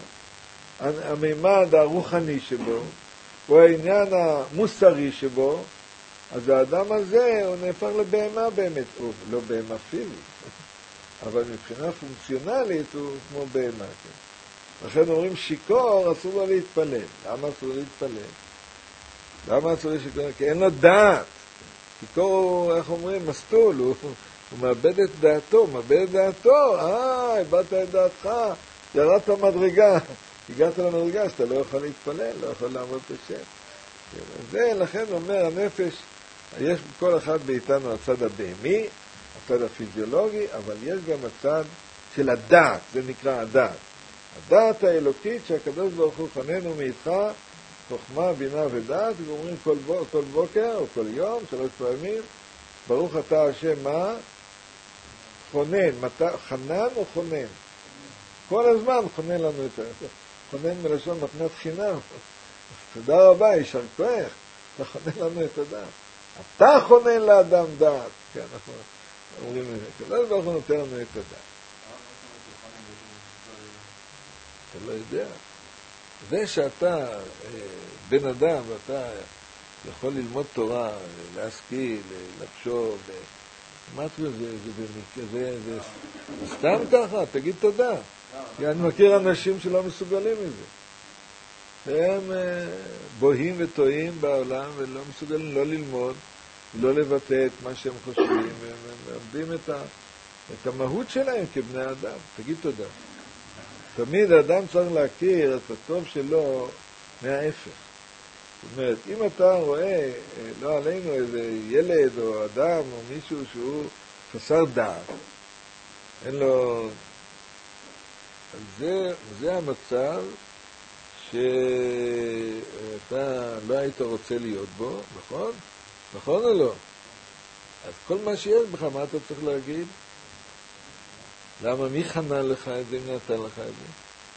המימד הרוחני שבו, או העניין המוסרי שבו, אז האדם הזה הוא נהפך לבהמה באמת, או לא בהמה פיזית, אבל מבחינה פונקציונלית הוא כמו בהמה. לכן אומרים שיקור אסור לו להתפלל. למה אסור לו להתפלל? למה אסור לו שיקור? כי אין לו דעת. שיקור הוא, איך אומרים, מסטול, הוא מאבד את דעתו, איבדת את דעתך, ירדת מדרגה. הגעת למדרגה שאתה לא יכול להתפלל, לא יכול לעמוד בשם. זה לכן אומר הנפש, יש בכל אחד מאיתנו הצד הבהמי, הצד הפיזיולוגי, אבל יש גם הצד של הדעת, זה נקרא הדעת. הדעת האלוקית שהקדוש ברוך הוא חננו מאיתך, חוכמה, בינה ודעת, ואומרים כל בוקר או כל יום, 3 פעמים, ברוך אתה השם מה? חונן, חנן או חונן? כל הזמן חונן לנו את זה. חונן מלשון מתנת חינם. תודה רבה, יישר כוח, אתה חונן לנו את הדעת. אתה חונן לאדם דעת. כן, אנחנו אומרים את זה. הקדוש ברוך הוא נותן לנו את הדעת. אתה לא יודע. זה שאתה בן אדם ואתה יכול ללמוד תורה, להשכיל, לחשוב, זה סתם ככה, תגיד תודה. כי אני מכיר אנשים שלא מסוגלים מזה. הם בוהים וטועים בעולם ולא מסוגלים לא ללמוד, לא לבטא את מה שהם חושבים, והם עומדים את המהות שלהם כבני אדם. תגיד תודה. תמיד האדם צריך להכיר את הטוב שלו מההפך. זאת אומרת, אם אתה רואה, לא עלינו, איזה ילד או אדם או מישהו שהוא חסר דעת, אין לו... אז זה המצב שאתה לא היית רוצה להיות בו, נכון? נכון או לא? אז כל מה שיש בך, מה אתה צריך להגיד? למה? מי חנן לך את זה? מי נתן לך את זה?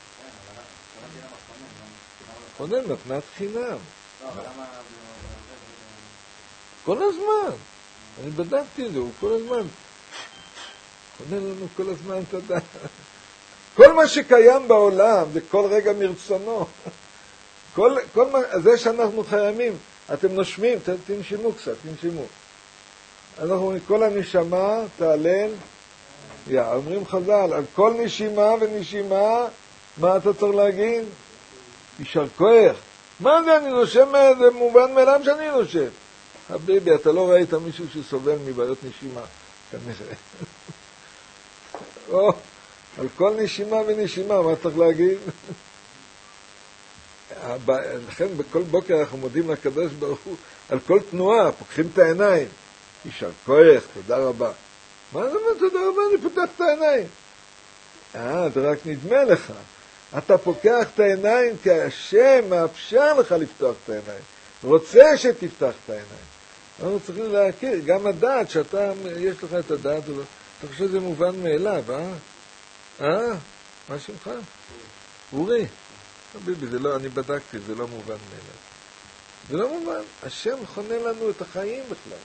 חונן מתנת חינם. כל הזמן. אני בדקתי את זה, הוא כל הזמן. חונן לנו כל הזמן, תודה. כל מה שקיים בעולם זה כל רגע מרצונו. זה שאנחנו חיימים, אתם נושמים, תנשימו קצת, תנשימו. אנחנו אומרים, כל הנשמה תעלל, אומרים חז"ל, על כל נשימה ונשימה, מה אתה צריך להגיד? יישר כוח. מה זה, אני נושם, זה מובן מאליו שאני נושם. חביבי, אתה לא ראית מישהו שסובל מבעיות נשימה, כנראה. או, על כל נשימה ונשימה, מה צריך להגיד? לכן בכל בוקר אנחנו מודים לקדוש ברוך הוא, על כל תנועה, פוקחים את העיניים. יישר כוח, תודה רבה. מה זה אומר תודה רבה? אני פותח את העיניים. זה רק נדמה לך. אתה פוקח את העיניים כי השם מאפשר לך לפתוח את העיניים. רוצה שתפתח את העיניים. אנחנו צריכים להכיר, גם הדעת, שאתה, יש לך את הדעת, אתה חושב שזה מובן מאליו, מה שמך? אורי. זה לא, אני בדקתי, זה לא מובן מאליו. זה לא מובן. השם חונן לנו את החיים בכלל.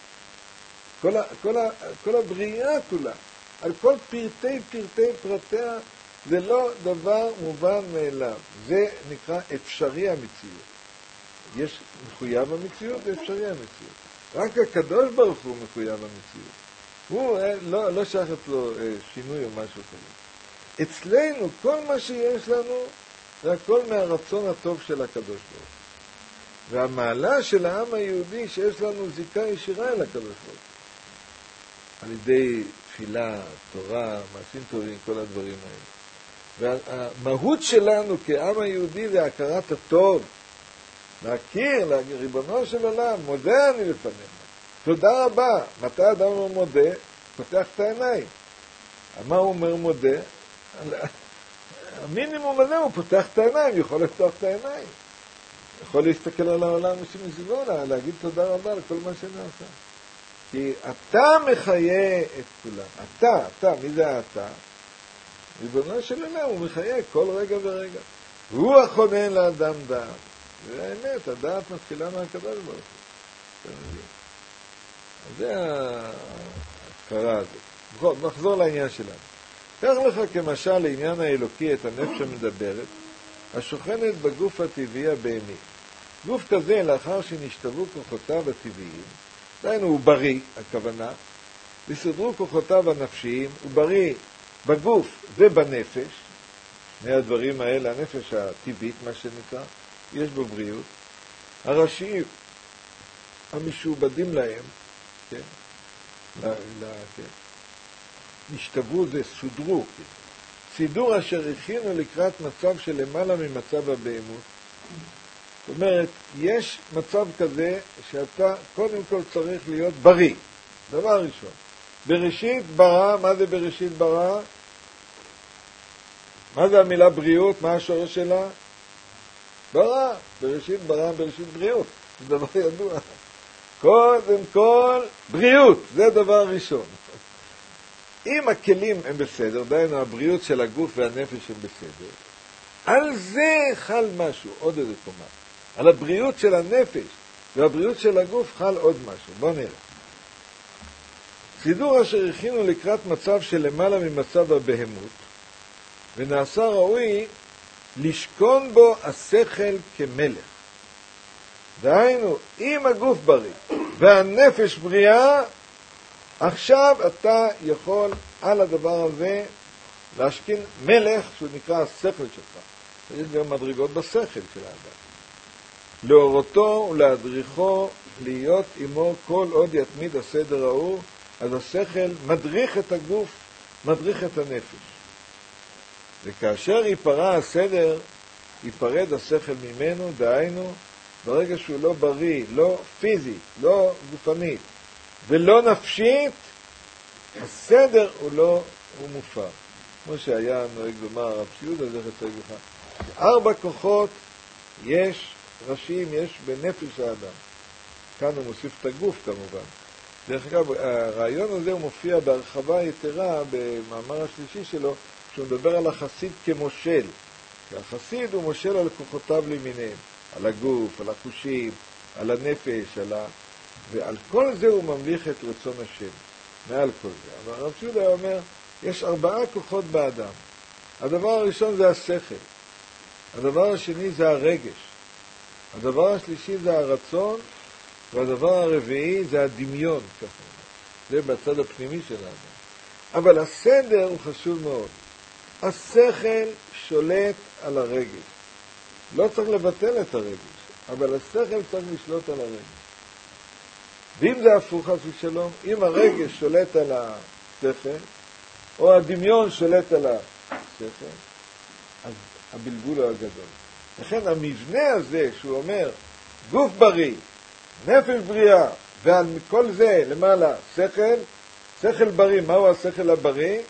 כל הבריאה כולה, על כל פרטי פרטיה, זה לא דבר מובן מאליו. זה נקרא אפשרי המציאות. יש מחויב המציאות ואפשרי המציאות. רק הקדוש ברוך הוא מחויב המציאות. הוא לא שייך לו שינוי או משהו כזה. אצלנו כל מה שיש לנו זה הכל מהרצון הטוב של הקדוש ברוך הוא. והמעלה של העם היהודי שיש לנו זיקה ישירה אל הקדוש ברוך הוא. על ידי תפילה, תורה, מעשים טובים, כל הדברים האלה. והמהות שלנו כעם היהודי זה הכרת הטוב. להכיר, ריבונו של עולם, מודה אני לפניך. תודה רבה. מתי אדם לא מודה? פותח את העיניים. מה הוא אומר מודה? המינימום הזה הוא פותח את העיניים, יכול לפתוח את העיניים. יכול להסתכל על העולם מסביבו, להגיד תודה רבה לכל מה שנעשה. כי אתה מחיה את כולם. אתה, מי זה אתה? ריבונו של עולם, הוא מחיה כל רגע ורגע. הוא החונן לאדם דעת. והאמת, הדעת מתחילה מהקדוש ברוך הוא. זה ההכרה הזאת. נחזור לעניין שלנו. קח לך כמשל לעניין האלוקי את הנפש המדברת, השוכנת בגוף הטבעי הבהמי. גוף כזה, לאחר שנשתבו כוחותיו הטבעיים, דהיינו הוא בריא, הכוונה, וסודרו כוחותיו הנפשיים, הוא בריא בגוף ובנפש, שני הדברים האלה, הנפש הטבעית, מה שנקרא, יש בו בריאות. הראשיים, המשועבדים להם, כן? כן. נשתבו זה סודרו, כן? סידור אשר הכינו לקראת מצב של למעלה ממצב הבהמות. זאת אומרת, יש מצב כזה שאתה קודם כל צריך להיות בריא. דבר ראשון. בראשית ברא, מה זה בראשית ברא? מה זה המילה בריאות? מה השורש שלה? ברא. בראשית ברא, בראשית בריאות. זה דבר ידוע. קודם כל, בריאות. זה דבר ראשון. אם הכלים הם בסדר, דהיינו הבריאות של הגוף והנפש הם בסדר, על זה חל משהו, עוד איזה קומה. על הבריאות של הנפש והבריאות של הגוף חל עוד משהו. בואו נראה. סידור אשר הכינו לקראת מצב של למעלה ממצב הבהמות, ונעשה ראוי לשכון בו השכל כמלך. דהיינו, אם הגוף בריא והנפש בריאה, עכשיו אתה יכול על הדבר הזה להשכין מלך, שהוא נקרא השכל שלך. יש גם מדרגות בשכל של האדם. להורותו ולהדריכו להיות עמו כל עוד יתמיד הסדר ההוא, אז השכל מדריך את הגוף, מדריך את הנפש. וכאשר ייפרע הסדר, ייפרד השכל ממנו, דהיינו, ברגע שהוא לא בריא, לא פיזית, לא גופנית, ולא נפשית, הסדר הוא מופר. כמו שהיה נוהג לומר הרב שיהודה, זכר צדיק לברכה. 4 כוחות ראשיים יש בנפש האדם. כאן הוא מוסיף את הגוף כמובן. דרך אגב, הרעיון הזה הוא מופיע בהרחבה יתרה במאמר השלישי שלו, כשהוא מדבר על החסיד כמושל. החסיד הוא מושל על כוחותיו למיניהם, על הגוף, על החושים, על הנפש, ועל כל זה הוא ממליך את רצון השם, מעל כל זה. אבל הרב שיהודה אומר, יש 4 כוחות באדם. הדבר הראשון זה השכל, הדבר השני זה הרגש, הדבר השלישי זה הרצון, והדבר הרביעי זה הדמיון, ככה. זה בצד הפנימי של האדם. אבל הסדר הוא חשוב מאוד. השכל שולט על הרגש. לא צריך לבטל את הרגש, אבל השכל צריך לשלוט על הרגש. ואם זה הפוך חס ושלום, אם הרגש שולט על השכל, או הדמיון שולט על השכל, אז הבלבול הוא הגדול. לכן המבנה הזה שהוא אומר, גוף בריא, נפש בריאה, ועל כל זה למעלה שכל בריא. מהו השכל הבריא?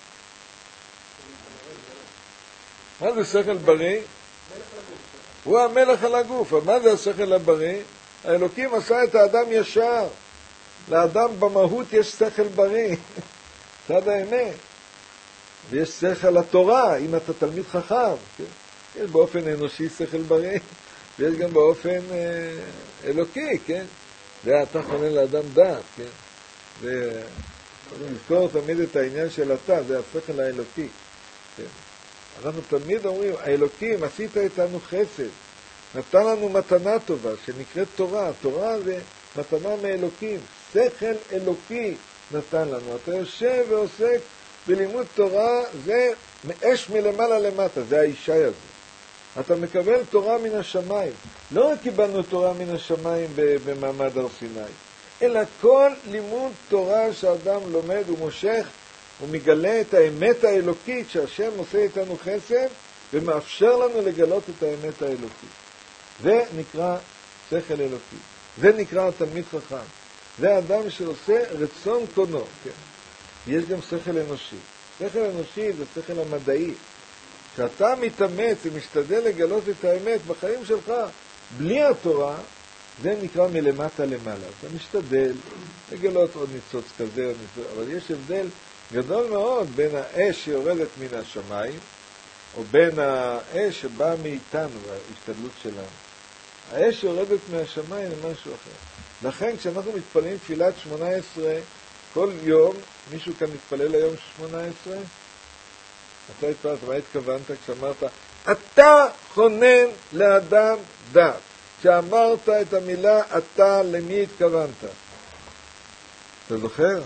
מה זה שכל בריא? הוא המלך על הגוף. מה זה השכל הבריא? האלוקים עשה את האדם ישר. לאדם במהות יש שכל בריא. צד האמת. ויש שכל התורה, אם אתה תלמיד חכם. כן? יש באופן אנושי שכל בריא, ויש גם באופן אלוקי, כן? זה אתה חונן לאדם דעת, כן? ונזכור תמיד את העניין של אתה, זה השכל האלוקי. כן? אנחנו תמיד אומרים, האלוקים, עשית איתנו חסד, נתן לנו מתנה טובה, שנקראת תורה. תורה זה מתנה מאלוקים, שכל אלוקי נתן לנו. אתה יושב ועוסק בלימוד תורה, זה מאש מלמעלה למטה, זה הישי הזה. אתה מקבל תורה מן השמיים. לא רק קיבלנו תורה מן השמיים במעמד הר סיני, אלא כל לימוד תורה שאדם לומד ומושך, הוא מגלה את האמת האלוקית שהשם עושה איתנו חסד, ומאפשר לנו לגלות את האמת האלוקית. זה נקרא שכל אלוקי. זה נקרא תלמיד חכם. זה אדם שעושה רצון קונו. כן? יש גם שכל אנושי. שכל אנושי זה שכל המדעי. כשאתה מתאמץ ומשתדל לגלות את האמת בחיים שלך, בלי התורה, זה נקרא מלמטה למעלה. אתה משתדל לגלות עוד ניצוץ כזה, אבל יש הבדל גדול מאוד בין האש שיורדת מן השמיים, או בין האש שבאה מאיתנו, ההשתדלות שלנו. האש שיורדת מהשמיים זה משהו אחר. לכן כשאנחנו מתפללים תפילת 18, כל יום, מישהו כאן מתפלל היום 18? אתה התפללת, מה התכוונת כשאמרת, אתה חונן לאדם דעת. כשאמרת את המילה אתה, למי התכוונת? אתה זוכר?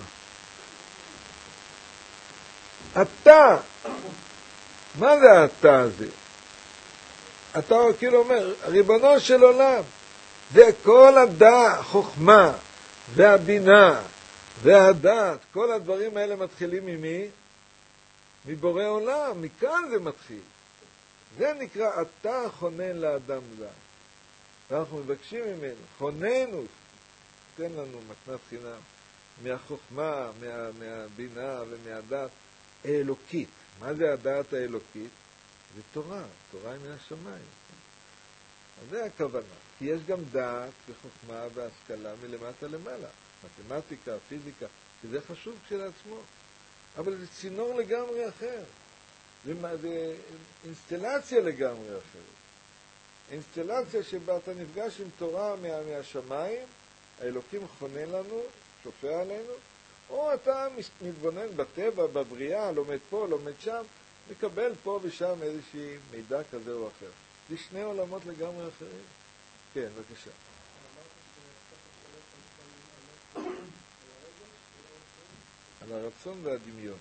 אתה. מה זה אתה הזה? אתה כאילו אומר, ריבונו של עולם, זה כל הדעת, חוכמה והבינה והדעת, כל הדברים האלה מתחילים ממי? מבורא עולם, מכאן זה מתחיל. זה נקרא אתה חונן לאדם דעת. ואנחנו מבקשים ממנו, חוננו, תן לנו מתנת חינם, מהחוכמה, מהבינה ומהדעת האלוקית. מה זה הדעת האלוקית? זה תורה, תורה היא מן השמיים. אז זה הכוונה. כי יש גם דעת וחוכמה והשכלה מלמטה למעלה. מתמטיקה, פיזיקה, שזה חשוב כשלעצמו. אבל זה צינור לגמרי אחר. זה אינסטלציה לגמרי אחרת. אינסטלציה שבה אתה נפגש עם תורה מהשמיים, האלוקים חונן לנו, שופע עלינו, או אתה מתבונן בטבע, בבריאה, לומד פה, לומד שם, מקבל פה ושם איזושהי מידע כזה או אחר. זה שני עולמות לגמרי אחרים. כן, בבקשה. על הרצון והדמיון.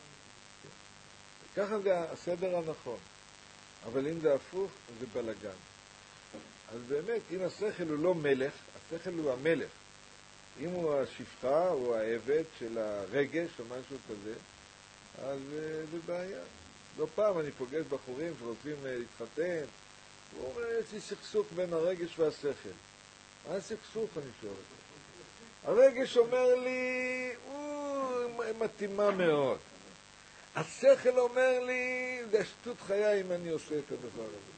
ככה זה הסדר הנכון. אבל אם זה הפוך, זה בלגן. אז באמת, אם השכל הוא לא מלך, השכל הוא המלך. אם הוא השפחה או העבד של הרגש או משהו כזה, אז זה בעיה. לא פעם אני פוגש בחורים שרוצים להתחתן, הוא אומר, יש לי סכסוך בין הרגש והשכל. מה הסכסוך, אני שואל אותו? הרגש אומר לי, מתאימה מאוד. השכל אומר לי, זה שטות חיי אם אני עושה את הדבר הזה.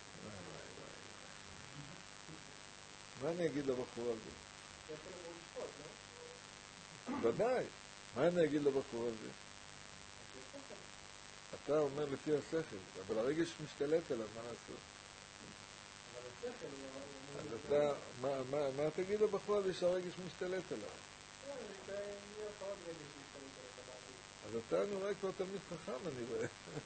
מה אני אגיד לבחור הזה? ודאי. מה אני אגיד לבחור הזה? אתה אומר לפי השכל, אבל הרגש משתלט עליו, מה לעשות? אז אתה, מה תגיד לבחור הזה שהרגש משתלט עליו? אז אתה, אני רואה כבר תלמיד חכם, אני רואה.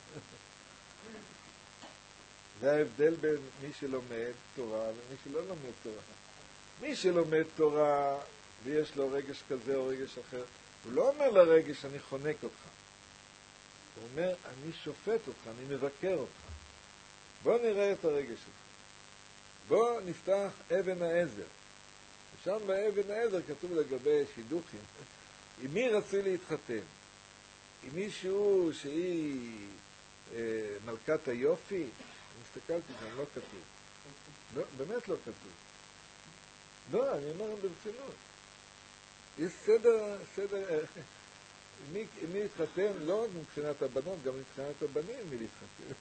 זה ההבדל בין מי שלומד תורה ומי שלא לומד תורה. מי שלומד תורה ויש לו רגש כזה או רגש אחר, הוא לא אומר לרגש, אני חונק אותך. הוא אומר, אני שופט אותך, אני מבקר אותך. בוא נראה את הרגש שלך. בוא נפתח אבן העזר. ושם באבן העזר כתוב לגבי שידוכים. עם מי רצי להתחתן? עם מישהו שהיא מלכת היופי? אני הסתכלתי שם, לא כתוב. לא, באמת לא כתוב. לא, אני אומר ברצינות. יש סדר, מי להתחתן, לא רק מבחינת הבנות, גם מבחינת הבנים מי להתחתן.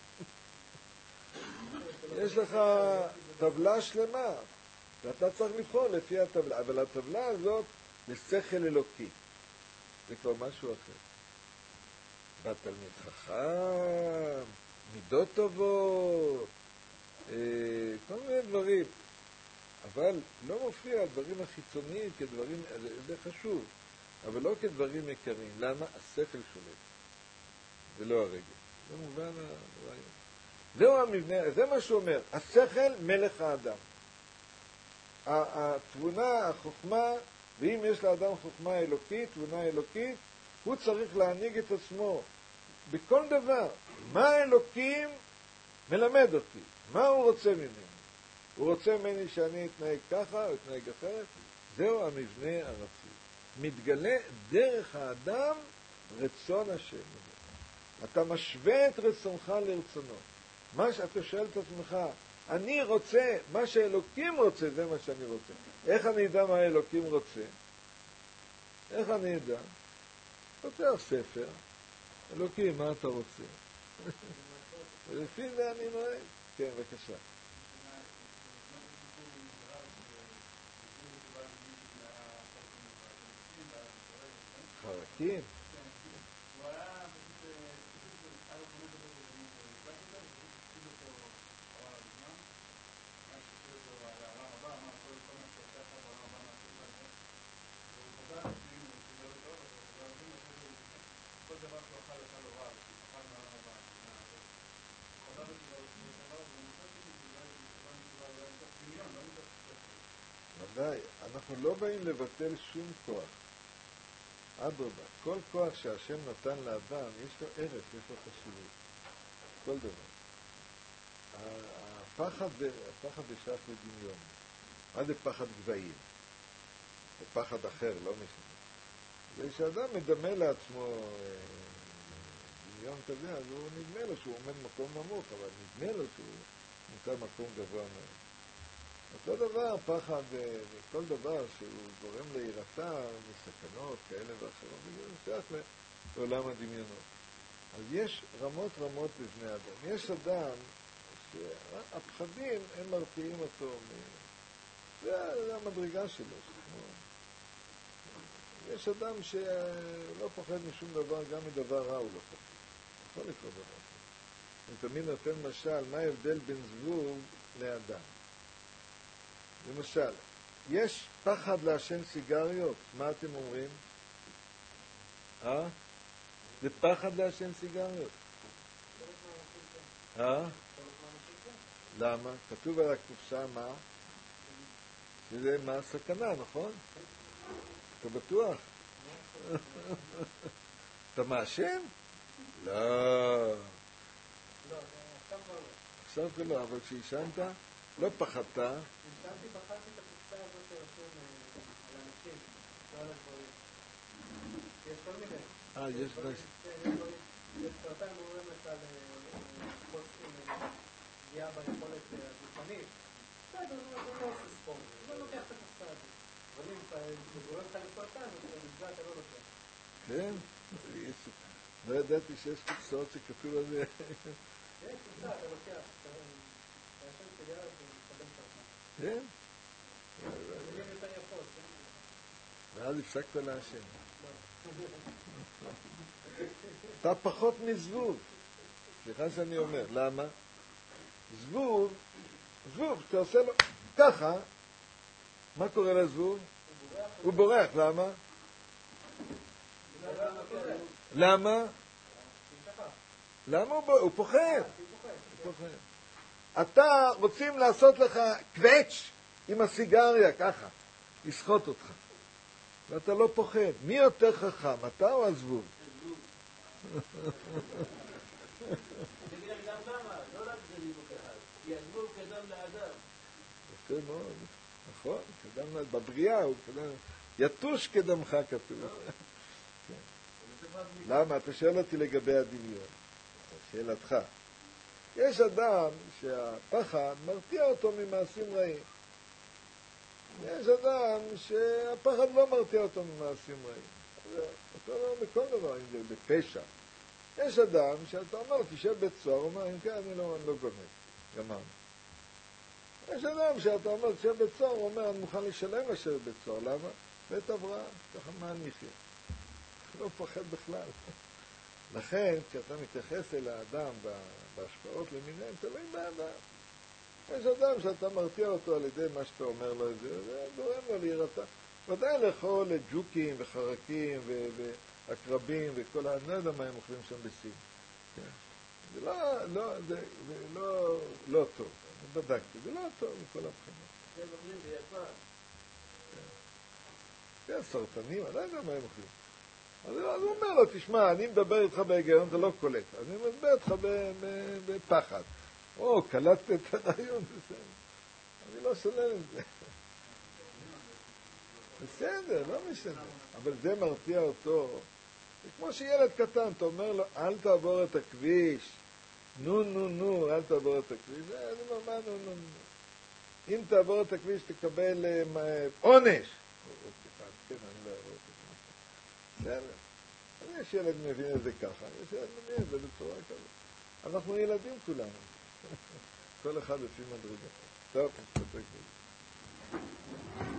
יש לך טבלה שלמה, ואתה צריך לבחור לפי הטבלה, אבל הטבלה הזאת זה שכל אלוקי. זה כבר משהו אחר. בא תלמיד חכם, מידות טובות, כל מיני דברים. אבל לא מופיע הדברים החיצוניים כדברים, זה חשוב, אבל לא כדברים עיקריים. למה? השכל שולט, ולא הרגש. זה מובן הרעיון. זהו המבנה, זה מה שאומר, השכל מלך האדם. התבונה, החוכמה, ואם יש לאדם חוכמה אלוקית, תבונה אלוקית, הוא צריך להנהיג את עצמו בכל דבר. מה האלוקים מלמד אותי? מה הוא רוצה ממני? הוא רוצה ממני שאני אתנהג ככה או אתנהג אחרת? זהו המבנה הרצוי. מתגלה דרך האדם רצון השם. אתה משווה את רצונך לרצונו. מה שאתה שואל את עצמך, אני רוצה, מה שאלוקים רוצה, זה מה שאני רוצה. איך אני יודע מה האלוקים רוצה? איך אני יודע? פותח ספר, אלוקים, מה אתה רוצה? ולפי זה אני נוהג. כן, בבקשה. חרקים? ודאי, אנחנו לא באים לבטל שום כוח. אדרבה, כל כוח שהשם נתן לאדם, יש לו ערך, יש לו חשיבות. כל דבר. הפחד ישף לדמיון. מה זה פחד גבהים? זה פחד אחר, לא משנה. זה שאדם מדמה לעצמו דמיון כזה, אז הוא נדמה לו שהוא עומד מקום נמוך, אבל נדמה לו שהוא נמצא מקום גבוה מאוד. אותו דבר, פחד, כל דבר שהוא גורם להירתע מסכנות כאלה ואחרות, זה נמשך לעולם הדמיונות. אז יש רמות בבני אדם. יש אדם שהפחדים הם מרתיעים אותו, זה המדרגה שלו. יש אדם שלא פוחד משום דבר, גם מדבר רע הוא לא פוחד. יכול לקרוא דבר. אני תמיד נותן משל, מה ההבדל בין זבוב לאדם? למשל, יש פחד לעשן סיגריות, מה אתם אומרים? זה פחד לעשן סיגריות. למה? כתוב על הקופסה מה? שזה מה הסכנה, נכון? אתה בטוח? אתה מעשן? לא. עכשיו לא, אבל כשישנת, לא פחדת. כששנתי בחרתי את הקופסה הזאת שרשום על אנשים, לא על הדברים. יש כל מיני. יש דברים. יש סרטן, אומרים לך על פוסטים פגיעה ביכולת הגופנית, בסדר, זה לא עושה ספורט, זה לא לוקח את הקופסה הזאת. אבל אם זה גורם לך לסרטן, אז זה אתה לא לוקח. כן, לא ידעתי שיש קופסאות שכתוב על זה. יש קופסה, אתה לוקח, אתה ישן סיגריה ומקבל סרטן. כן. מילים יותר יפות, כן? ואז הפסקת לעשן. אתה פחות מזבוב. סליחה שאני אומר, למה? זבוב, אתה עושה לו ככה, מה קורה לזבוב? הוא בורח, למה? למה? למה הוא פוחד? אתה רוצים לעשות לך קווץ' עם הסיגריה, ככה, לסחוט אותך. ואתה לא פוחד. מי יותר חכם, אתה או הזבוב? תגיד גם למה, לא רק זה לימוק אחד, כי הזבוב קדם לאדם. יפה מאוד, נכון, בבריאה הוא קדם, יתוש קדמך כתוב. למה? אתה שואל אותי לגבי הדמיון. שאלתך. יש אדם שהפחד מרתיע אותו ממעשים רעים. יש אדם שהפחד לא מרתיע אותו ממעשים רעים. אותו לא בכל דבר, אם זה בפשע. יש אדם שאתה אומר, תשב בית סוהר, הוא אומר, אם כן, אני לא גונב. גמרנו. יש אדם שאתה אומר, תשב בית סוהר, הוא אומר, אני מוכן לשלם לשבת בית סוהר. למה? בית הבראה. ככה מה אני אחיה? לא פוחד בכלל. לכן, כשאתה מתייחס אל האדם בהשפעות למיניהם, תלוי באדם. יש אדם שאתה מרתיע אותו על ידי מה שאתה אומר לו את זה, זה גורם לו להירתע. ודאי לאכול ג'וקים וחרקים ועקרבים וכל אני לא יודע מה הם אוכלים שם בסין. זה לא טוב. אני בדקתי, זה לא טוב מכל הבחינות. זה אוכלים ביפן. כן, סרטנים, אני לא יודע מה הם אוכלים. אז הוא אומר לו, תשמע, אני מדבר איתך בהיגיון, אתה לא קולט. אני מדבר איתך בפחד. קלטת את הרעיון, בסדר. אני לא שולל את זה. בסדר, לא משנה. אבל זה מרתיע אותו. זה כמו שילד קטן, אתה אומר לו, אל תעבור את הכביש. נו, אל תעבור את הכביש. אני אומר, מה נו. אם תעבור את הכביש, תקבל עונש. כן, אני לא אעבור את הכביש. בסדר. יש ילד מבין את זה ככה, יש ילד מבין את זה בצורה כזאת. אנחנו ילדים כולנו. כל אחד לפי מדרגה. טוב, נסתפק בזה.